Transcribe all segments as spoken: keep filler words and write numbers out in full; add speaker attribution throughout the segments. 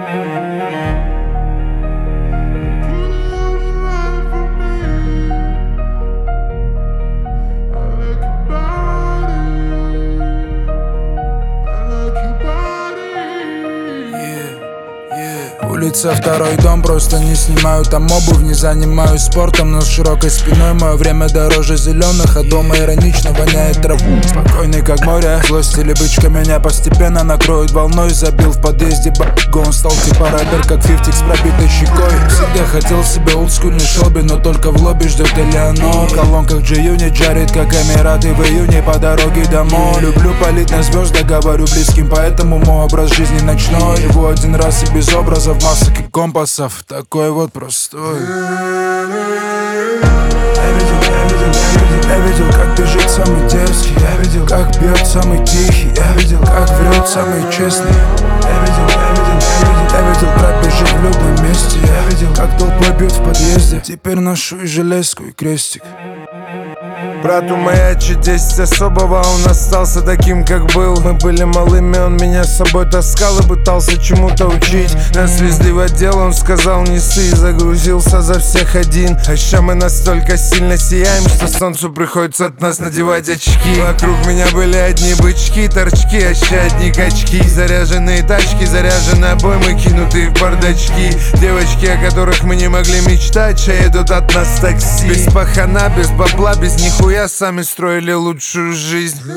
Speaker 1: Улица, второй дом, просто не снимаю там обувь. Не занимаюсь спортом, но с широкой спиной мое время дороже зеленых, а дома иронично воняет траву. Спокойный как море, злость или бычка меня постепенно накроет волной. Забил в подъезде б***ь, он стал типа рэпер, как фифтик с пробитой щекой. Всегда хотел себе олдскульный шоби, но только в лобби ждет Элеонор. В колонках G-Unit жарит, как Эмираты в июне по дороге домой. Люблю палить на звезды, говорю близким, поэтому мой образ жизни ночной. Его один раз и без образов, масок и компасов, такой вот простой. Я видел, я видел, я видел, я видел, как бежит самый дерзкий. Я видел, как бьет самый тихий. Я видел, как врет самый честный. Я видел, я видел, я видел, я видел, как бежит в людном месте. Я видел, как толпой бьет в подъезде. Теперь ношу и железку, и крестик.
Speaker 2: Брату маячит десять особого, он остался таким, как был. Мы были малыми, он меня с собой таскал и пытался чему-то учить. Нас везли в отдел, он сказал не ссы, загрузился за всех один. А ща мы настолько сильно сияем, что солнцу приходится от нас надевать очки. Вокруг меня были одни бычки, торчки, а ща одни качки. Заряженные тачки, заряженные обоймы, кинутые в бардачки. Девочки, о которых мы не могли мечтать, ща едут от нас такси. Без пахана, без бабла, без нихуя сами строили лучшую жизнь.
Speaker 1: Я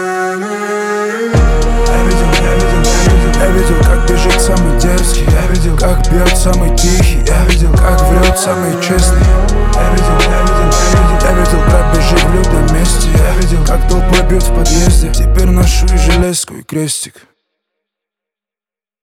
Speaker 1: видел, я видел, я видел, я видел, как бежит самый дерзкий. Я видел, как бьет самый тихий. Я видел, как врет самый честный. Я видел, я видел, я видел, я видел, как бежит в людном месте. Я видел, как толпой бьет в подъезде. Теперь ношу и железку, и крестик.